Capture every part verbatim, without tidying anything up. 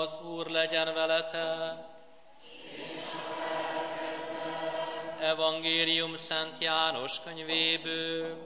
Az Úr legyen veletek. Evangélium Szent János könyvéből.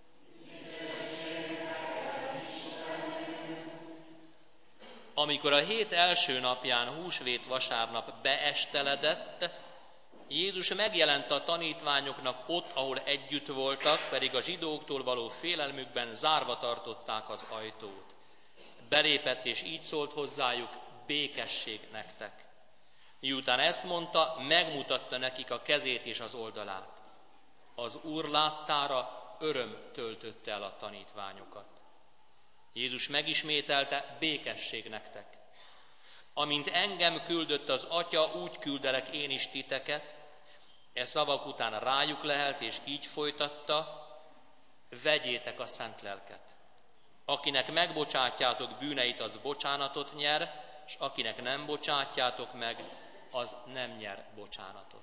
Amikor a hét első napján, húsvét vasárnap beesteledett, Jézus megjelent a tanítványoknak ott, ahol együtt voltak, pedig a zsidóktól való félelmükben zárva tartották az ajtót. Belépett és így szólt hozzájuk: békesség nektek. Miután ezt mondta, megmutatta nekik a kezét és az oldalát. Az Úr láttára öröm töltötte el a tanítványokat. Jézus megismételte: békesség nektek. Amint engem küldött az Atya, úgy küldelek én is titeket. E szavak után rájuk lehelt, és így folytatta: vegyétek a szent lelket. Akinek megbocsátjátok bűneit, az bocsánatot nyer, és akinek nem bocsátjátok meg, az nem nyer bocsánatot.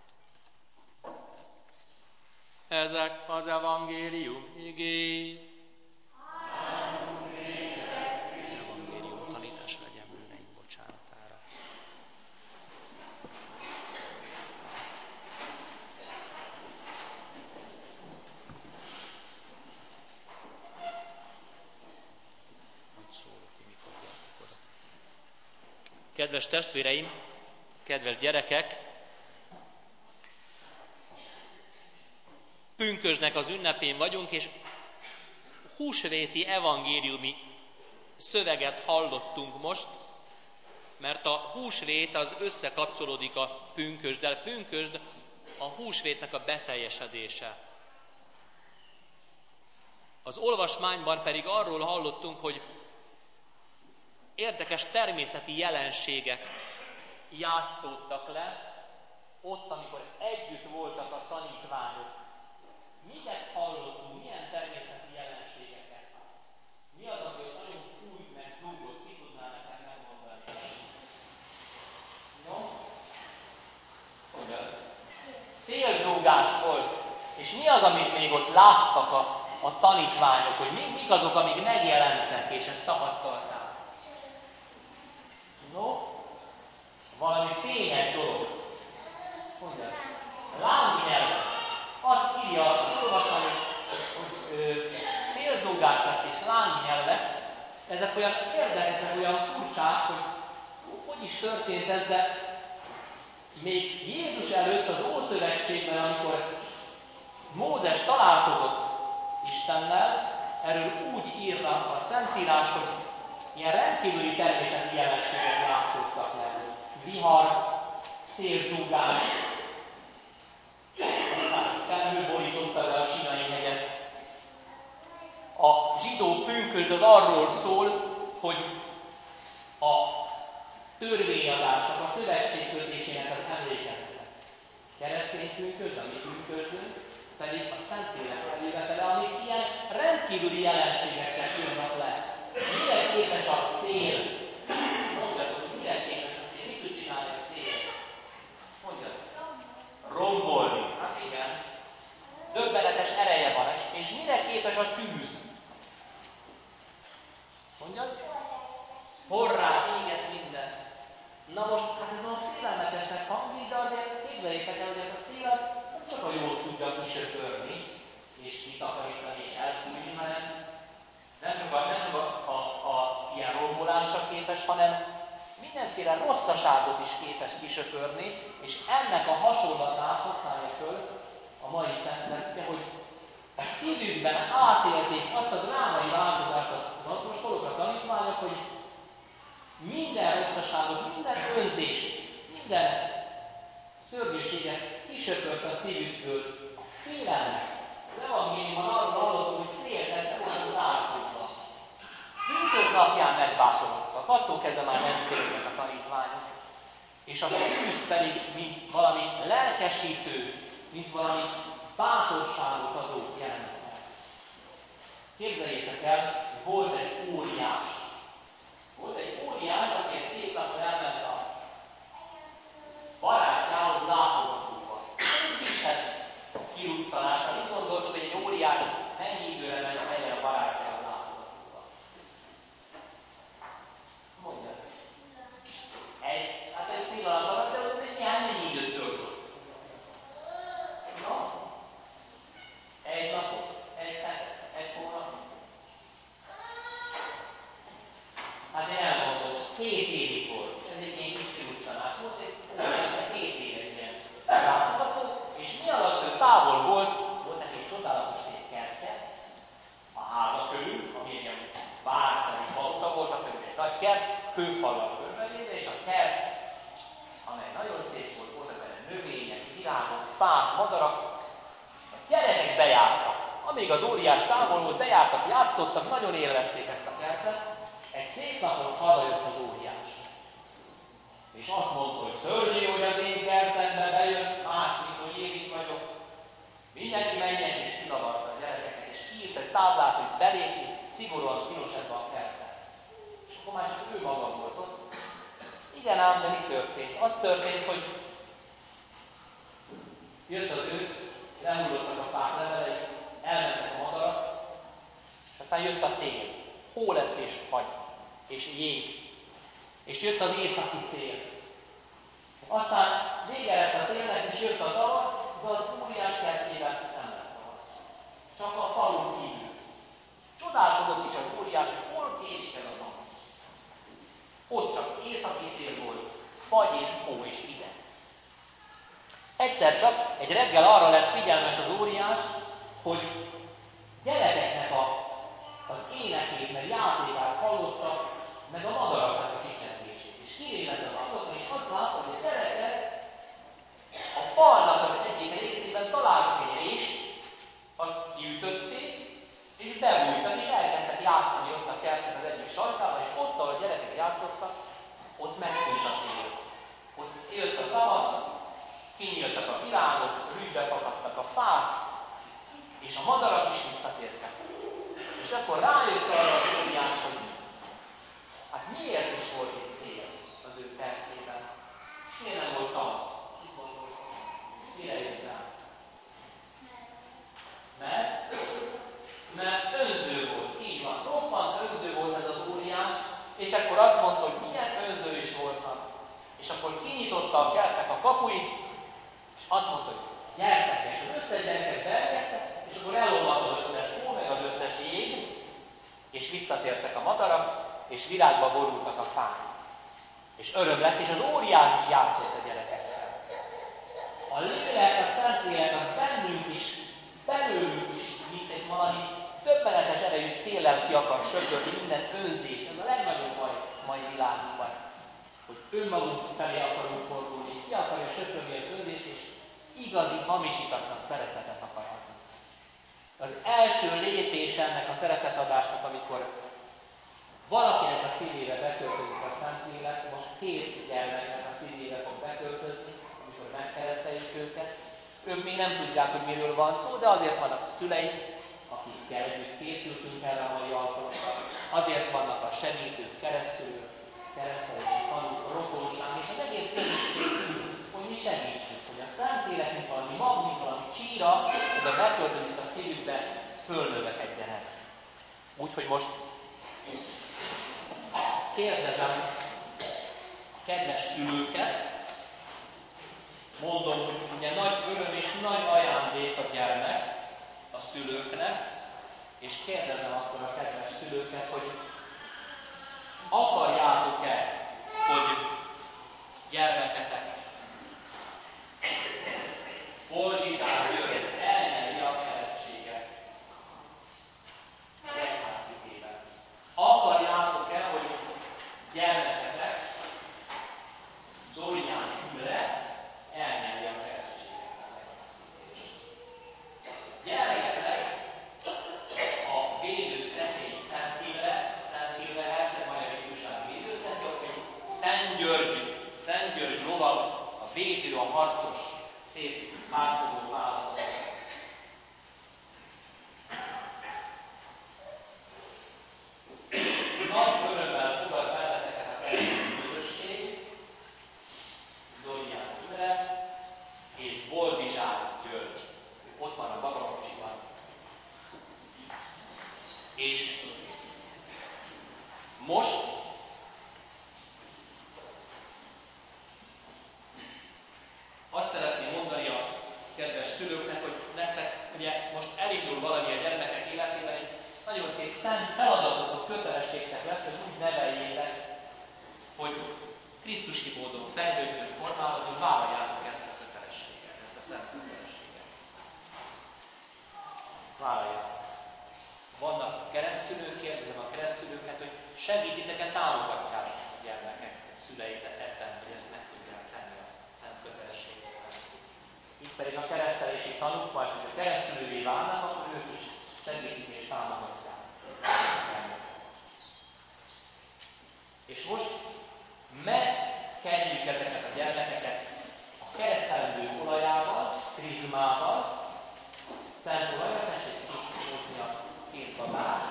Ezek az evangélium igéi. Az evangélium tanítás legyen bűneink bocsánatára. Kedves testvéreim, kedves gyerekek, pünkösdnek az ünnepén vagyunk, és húsvéti evangéliumi szöveget hallottunk most, mert a húsvét az összekapcsolódik a pünkösddel. Pünkösd a húsvétnek a beteljesedése. Az olvasmányban pedig arról hallottunk, hogy érdekes természeti jelenségek játszódtak le, ott, amikor együtt voltak a tanítványok. Miket hallottunk, milyen természeti jelenségeket? Mi az, ami ott nagyon fújt meg, zúgott, ki tudná nekem megmondani? No? Hogyan? Szélzúgás volt. És mi az, amit még ott láttak a, a tanítványok, hogy mi, mik azok, amik megjelentek, és ezt tapasztalták? No? Valami fényes dolog. Hogyan? Lángnyelv. Azt írja az olvasmány, hogy ö, szélzúgás lett és lángnyelvek. Ezek olyan érdekesek, olyan furcsák, hogy hogy is történt ez, de még Jézus előtt az Ószövetségben, amikor Mózes találkozott Istennel, erről úgy írnak a Szentírás, hogy ilyen rendkívüli természeti jelenségek játszottak le. Vihar, szélzúgás, aztán felhő borította le a Sinai hegyet. A zsidó pünkösd az arról szól, hogy a törvényadásnak, a szövetségkötésének az emlékezete. Keresztény pünkösd, ami pünkösdünk, pedig a Szentlélek elővetele, amik ilyen rendkívüli jelenségekkel jönnek le. Mire képes a szél? Mondd azt, hogy mire képes a szél? Mit tud csinálni a szél? Mondjad. Rombolni. Hát igen. Döbbenetes ereje van. És mire képes a tűz? Mondjad? Horrá, éget mindent. Na most, hát ez a félelmetesnek hangzik, de azért képzeljétek el, hogy a szél az nem csak a jól tudja kisöpörni, és kitakarítani, és elfújni, hanem nem csak a, nem csak a, a, a ilyen rombolásra képes, hanem mindenféle rosszaságot is képes kisöpörni, és ennek a hasonlatát használja föl a mai Szent Lecke, hogy a szívükben átélték azt a drámai változást, az apostolok, a tanítványok, hogy minden rosszaságot, minden önzést, minden szörnyűséget kisöpört a szívükből. A félelem. Az evangéliumban arról hallottuk, hogy féltek, de voltak zárkózva. Pünkösd napján megbátorodtak. Attól kezdve már nem féltek a tanítványok. És a tűz pedig, mint valami lelkesítő, mint valami bátorságot adó jelent meg. Képzeljétek el, hogy volt egy óriás. Volt egy óriás, aki egy szép napon elment a barátjához látogatóba. Egy kisebb kiruccanásra. Mit gondoltuk, hogy egy óriás mennyi időre megy a helyen a barátjához látogatóba? Mondja. közelébe, és a kert, amely nagyon szép volt, voltak benne növények, virágok, fák, madarak, a gyerekek bejártak. Amíg az óriás távol volt, bejártak, játszottak, nagyon élvezték ezt a kertet. Egy szép napon hazajött az óriás. És azt mondta, hogy szörnyű, hogy az én kertembe bejön, másik, hogy én itt vagyok. Mindenki menjen, és kizavarta a gyerekeket, és kiírt egy táblát, hogy belépni szigorúan tilos ebbe a kertbe. És akkor már csak ő maga volt ott. Igen ám, de mi történt? Az történt, hogy jött az ősz, lehullottak a fák levelei, elmentek a madarak, és aztán jött a tél, hó lett és fagy, és jég, és jött az északi szél. Aztán vége lett a télnek, és jött a tavasz, de az óriás kertjében nem lett tavasz. Csak a falun kívül. Csodálkozott is az óriás, hogy hol késik ez a tavasz. Ott csak északi szél volt, fagy és hó és hideg. Egyszer csak egy reggel arra lett figyelmes az óriás, hogy gyerekeknek a, az énekét, meg játékát hallotta, meg a madaraknak a csicsengését. És kinézett az ablakon, és azt látta, hogy a gyerekek a falnak az egyik részében találtak egy rést, azt kiütötték, és bebújtak, és elkezdtek játszani ott a kertnek az egyik sarkában, és ott, ahol a gyerekek játszottak, ott megszűnt a tél. Ott élt a tavasz, kinyíltak a virágok, rügybe fakadtak a fák, és a madarak is visszatértek. És akkor rájött arra az óriás, hogy hát miért is volt itt tél az ő kertjében, és miért nem volt tavasz? Mire jött rá? Mert? Mert önző volt, így van, roppant önző volt ez az óriás, és akkor azt mondta, hogy milyen önző is voltak. És akkor kinyitotta a kertnek a kapuit, és azt mondta, hogy gyertek, és az összes gyereket beengedtek, és akkor elolvadt az összes hó, meg az összes jég, és visszatértek a madarak, és virágba borultak a fák. És öröm lett, és az óriás is játszott a gyerekekkel. A lélek, a Szentlélek, az bennünk is, belőlünk is, mint egy valami többenetes erejű széllel ki akar söpörni minden önzést. Ez a legnagyobb baj mai világunkban, hogy önmagunk felé akarunk fordulni, ki akarja söpörni az önzést, és igazi, hamisítatlan szeretetet akar adni. Az első lépés ennek a szeretetadásnak, amikor valakinek a szívébe beköltözik a Szentlélek, most két gyermeknek a szívébe fog beköltözni, amikor megkereszteljük őket. Ők még nem tudják, hogy miről van szó, de azért vannak a szüleik, akikkel együtt készültünk erre a mai alkalomra. Azért vannak a segítők, keresztülők, keresztelési tanúk, a rokonság, és az egész közösség, hogy mi segítsük, hogy a Szentlélek, mint valami mag, mint valami csíra, oda beköltözik a szívükbe, fölnövekedjen ez. Úgyhogy most kérdezem a kedves szülőket, mondom, hogy ugye nagy öröm és nagy ajándék a gyermek a szülőknek, és kérdezem akkor a kedves szülőket, hogy akarjátok-e, hogy gyermeketek Boldizsár György elnyeri a keresztséget az egyháztitében? Akarjátok-e, hogy gyermeketek Zolnyán Imre elnyeri a keresztséget az egyháztitében? Gyermeketek a védőszentély Szent Imre, Szent Imre herceg, magyar ifjúság védőszentje, vagy Szent György, Szent György lovag, a védő, a harcos, szép átfogó választott. Nagy örömmel fogad benneteket a keresztény közösség, Zolnyán Imre és Boldizsár György. Ott van a babakocsiban. És most azt szeretném mondani a kedves szülőknek, hogy nektek ugye most elindul valami a gyermekek életében, egy nagyon szép szent feladatot, kötelességtek lesz, hogy úgy neveljétek, hogy Krisztusi módon fejlődjön, formálódjon, vállaljátok ezt a kötelességet, ezt a szent kötelességet. Vállaljátok. vannak keresztülők, kérdezem a keresztülőket, hogy segítiteket, támogatják a gyermekek, szüleit ebben, hogy ezt meg tudják tenni a szent kötelességükben. Itt pedig a keresztelési tanúk, majd hogy a keresztülővé válnak, akkor ők is segítik és támogatják a gyermeket. És most megkenjük ezeket a gyermekeket a keresztelendő olajával, krizmával, szent olajat, tessék hozni a két babát.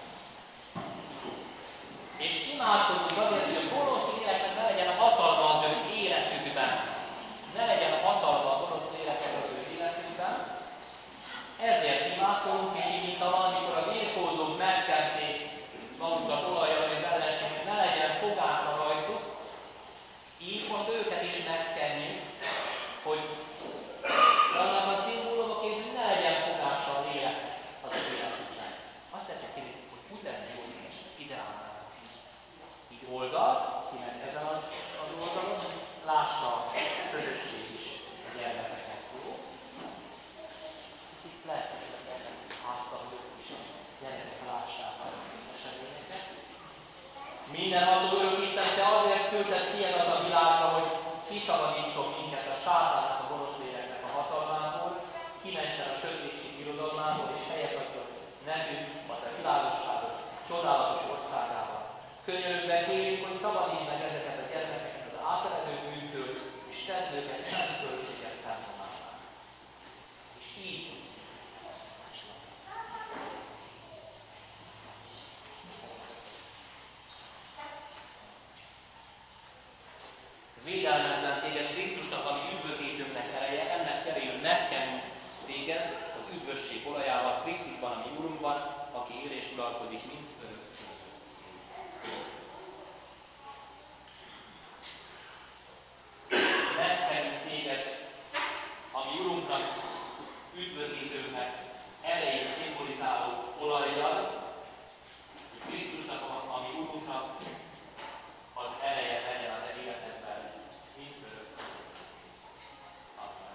És imádkozunk azért, hogy a gonosz léleknek ne legyen hatalma az ő életükben. Ne legyen hatalma a gonosz léleknek az ő életükben. Ezért imádkozunk, és így, mint amikor a birkózók megkenték magukat olajjal, hogy az ellenségnek ne legyen fogása rajtuk, így most őket is megkenjük, hogy annak a szimbólumoként, hogy ne legyen fogása a lélek az ő életükben. Azt tettek ki, hogy úgy lenne jó, hogy most ide állnának így oldalt, kimegy ezen az, az oldalon, hogy lássa a közösség is a gyermekeket. Jó? Itt lehet, hogy a gyermekek háttal, hogy ők is a gyerekek lássák a eseményeket. Mindenható Örök Isten, te azért küldted fiadat a világra, hogy kiszabadítson minket a sátánnak, a gonosz léleknek a hatalmából, kimentsen a sötétség birodalmából, és helyet adjon nekünk a te világosságot, csodálatos országában. Könyörögve kérjük, hogy szabadítsd meg ezeket a gyermekeket az áteledő bűntől, és tedd őket szent fölséget templomává. És így védelmezzen téged Krisztusnak, ami üdvözítőnknek ereje, ennek jeléül megkenjünk téged az üdvösség olajával Krisztusban, ami Urunkban, aki él és uralkodik mind örökké. Megkenjünk téged, ami Urunknak, üdvözítőnknek erejét szimbolizáló olajjal, Krisztusnak, ami Urunknak az ereje legyen az életedben, mind örökké. Amen.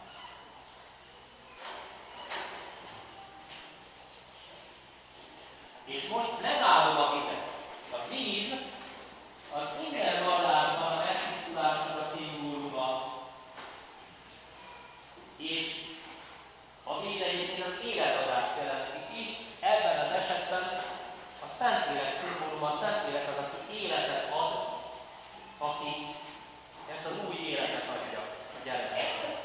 És most megáldom a vizet. A víz az minden vallásban a megtisztulásnak a szimbóluma, és a víz egyébként az életadást jelenti. Itt ebben az esetben a Szentlélek szimbóluma, a Szentlélek az, aki életet ad, aki ezt az új életet adja a gyermeknek.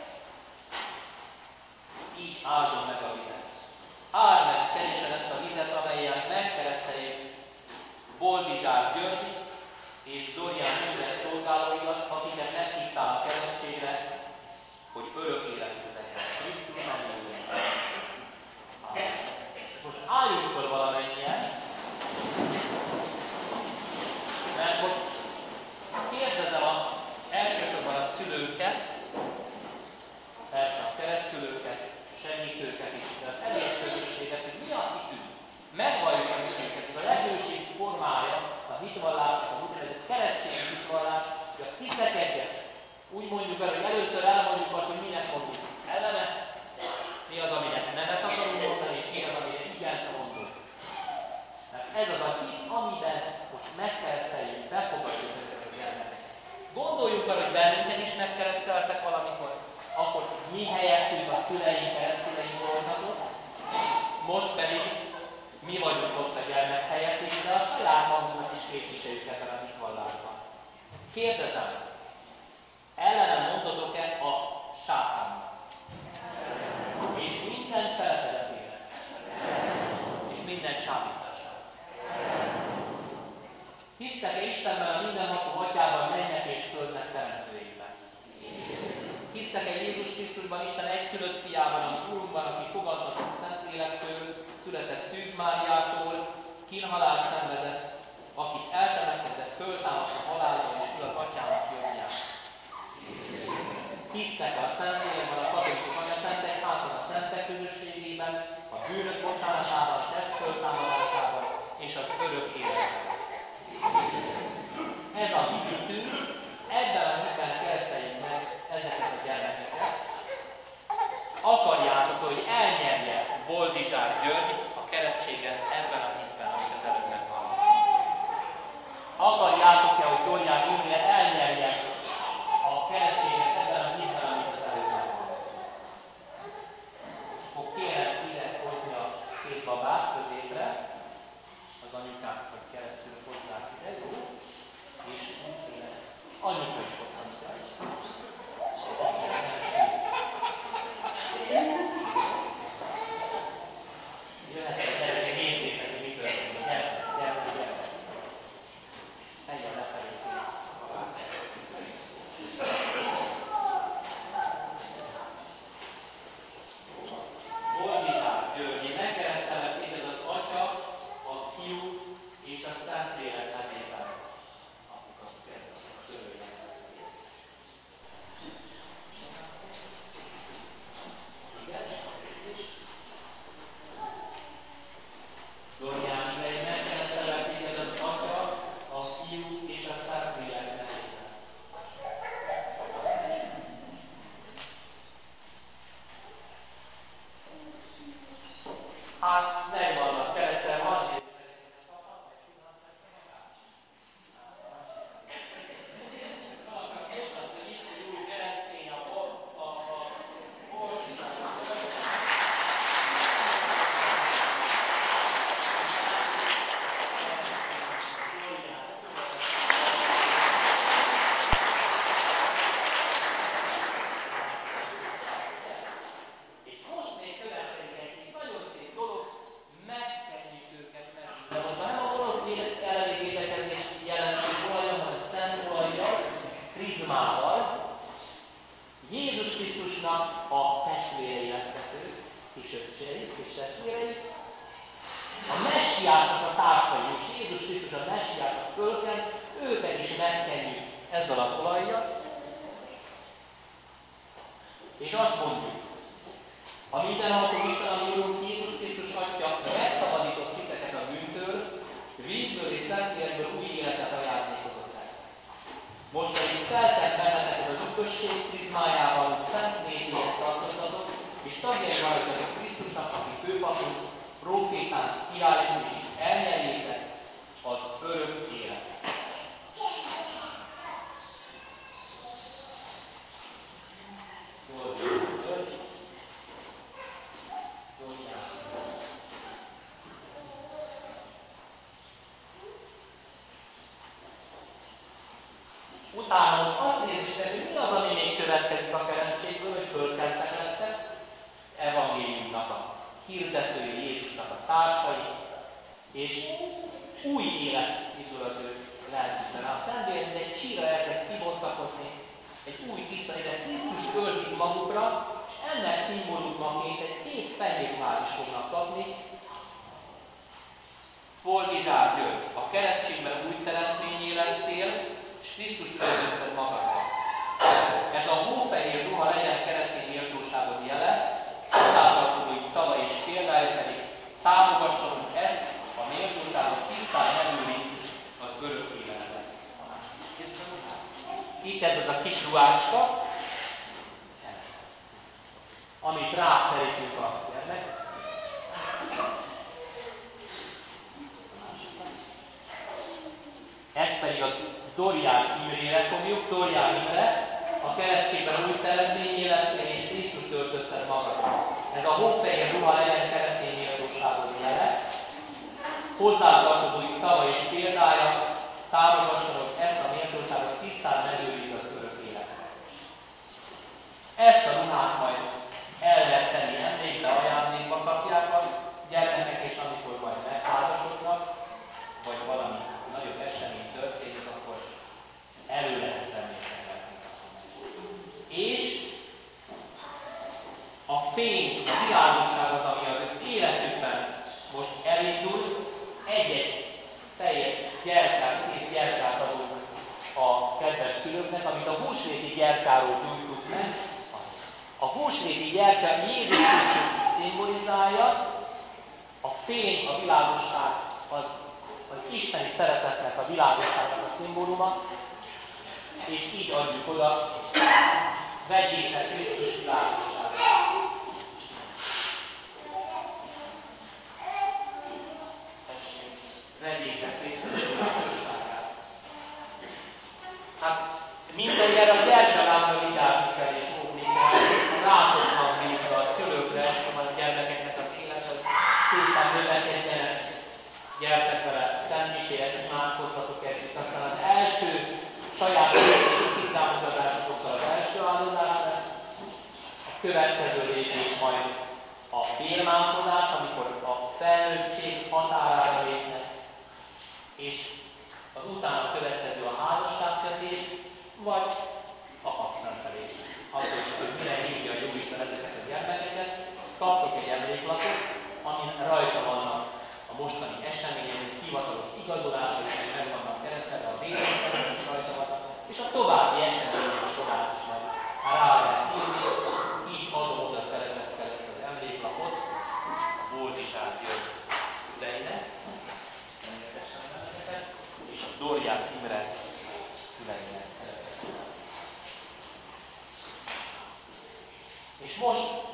Így áldom meg a vizet. Áld meg teljesen ezt a vizet, amelyen megkereszteljük Boldizsár György és Dorián Ügyes szolgálóidat, akiket meghívtál a keresztségre, hogy örök életük legyen. Krisztus mennyire. Most álljunk föl valamennyien, mert most kérdezem a, elsősorban a szülőket, persze a keresztülőket, segítőket is, de az egész közösséget, hogy mi a hitünk. Megvalljuk a hitünk, ez a legősibb formája a hitvallásnak, az úgynevezett keresztény hitvallás, hogy a hiszek egyet. Úgy mondjuk el, hogy először elmondjuk azt, hogy minek mondjuk ellene, mi az, aminek nemet akarunk mondani, és mi az, amire igent mondunk. Mert ez az a hit, amiben most megkereszteljük, befogadjuk ezeket a gyermekeket. Gondoljunk arra, hogy bennünket is megkereszteltek valamikor, akkor mi helyettünk a szüleink, keresztüleink voltak ott, most pedig mi vagyunk ott a gyermek helyett, és de a saját magunkat is képviseljük ebben a hitvallásban. Kérdezem, ellenem mondatok-e a sátánnak? És minden cselekedetének? És minden csábításának? Hisztek-e Istenben, a mindenható atyában, mennyek és földnek teremtőjében? Hisztek-e Jézus Krisztusban, Isten egyszülött fiában, ami Urunkban, aki fogadhatott Szentlélektől, született Szűz Máriától, kínhalált szenvedett, akit eltemettek, de föltámadt a halálból, és ül az atyának jobbján? Hisztek-e a Szentlélekben, a katolikus anyaszentegyházban, a szentek közösségében, a bűnök bocsánatában, a test föltámadásában és az örök életben? Ez a mi hitünk, ebben a hitben kereszteljük meg ezeket a gyermekeket. Akarjátok, hogy elnyerje Boldizsár György a a keresztséget ebben a hitben, amit az előbb meghallottunk. Akarjátok-e, hogy Dorián Imre elnyerje a keresztséget ebben a hitben, amit az előbb meghallottunk? És akkor kérem ide hozni a két babát középre, az anyukák, hogy keresztül hozzák ide, jó? És úgy kéne. Anyuka is hozhatja. Jöhetnek, gyerekek, nézzétek, hogy mi történik. Gyertek, gyertek, gyertek. Fejjel lefelé kéne. Boldizsár György, én megkeresztelek téged az Atya, a Fiú és a Szentlélek nevében. Apukat kezdtek a szövőjét. Igen, és Dorián Imre, én megkeresztelek téged az Atya, a Fiú és a Szentlélek nevében. Hát megvannak keresztel, van egy csapat, vagy pillanat lesz a magát? Valaki mondta, hogy itt egy új keresztény a Boldizsár György. És most még következik egy nagyon szép dolog, megkenjük őket meg. De most már nem a orosz elleni védekezés jelentő olajjal, hanem szent olajjal, krizmával. Jézus Krisztusnak a testvérei lettek ők, kis öccsei, kis testvérei, a messiásnak a társai, és Jézus Krisztus a messiásnak fölkent, őket is megkenjük ezzel az olajjal, és azt mondjuk, a mindenható Isten, ami Urunk Jézus Krisztus Atya megszabadított titeket a bűntől, vízből és szentlélekből új életet ajándékozott nektek. Most pedig feltett benneteket az üdvösség prizmájával, hogy szent népéhez tartozatok, és tagjai maradjatok Krisztusnak, aki főpapunk, prófétánk, királyunk, és így elnyerjétek az örök életet. Utána most azt nézzük meg, hogy mi az, ami még következik a keresztségből, hogy fölkeltek lettek, az evangéliumnak a hirdetői, Jézusnak a társai, és új élet indul az ő lelkükben. A Szentlélek, mint egy csíra elkezd kibontakozni, egy új tiszta élet, Krisztust öltik magukra, és ennek szimbólummaként egy szép fehér ruhát is fognak kapni. Boldizsár György, a keresztségben új teremtményé lettél, és Krisztust öltötted magadra. Ez a hófehér ruha legyen keresztény méltóságod jele, hozzátartozóid szava és példája pedig támogassanak ezt a méltóságot, tisztán megőriz az örök életet. Itt ez az a kis ruhácska, amit ráterítünk a gyermek. Ez pedig a Dorián Imrére fogjuk, Dorián Imre, a keresztségben új teremtményé lettél, és Krisztust öltötted magadra. Ez a hófehér ruha legyen keresztény méltóságod jele, hozzátartozói szava és példája, támogassanak ezt a méltóságot, tisztán megőriz az örök életet. Ezt a ruhát majd el lehet tenni emlékbe, ajándékba kapják a gyermekek, és amikor majd megházasodnak, vagy valami nagyobb esemény történik, akkor elő lehet tenni és meg lehet mutatni. És a fény, a világosság az, ami az ő életükben most elindul, egy-egy fehér gyertyát, szép gyertyát adunk a kedves szülőknek, amit a húsvéti gyertyáról gyújtunk meg. A húsvéti gyertya Jézus Krisztus szimbolizálja, a fény, a világosság az, az isteni szeretetnek, a világosságnak a szimbóluma, és így adjuk oda, vegyétek Krisztus világosságát. Hát minden erre a gyermeklámra vigyázni kell és óvni kell, a rátoknak bízva a szülőkre, a gyermekeknek az élete, hogy szépen növekedjenek, gyertek vele szentmisére, imádkozzatok együtt. Aztán az első saját életési kitámogatásokkal az első áldozás lesz, a következő lépés majd a bérmálkozás, amikor a felnőttség határára lépnek, és az utána következő a házasságkötés, vagy a papszentelés. Attól is, hogy mire hívja a Jóisten ezeket a gyermekeket, kaptok egy emléklapot, amin rajta vannak a mostani események, hivatalos igazolások, és meg vannak keresztelve, a védőszerűen is rajta van, és a további események során is majd rá lehet írni. Így adom oda szeretettel ezt az emléklapot a Boldizsár György szüleinek, és a Dorján Imre szüleinek szeretettel. És most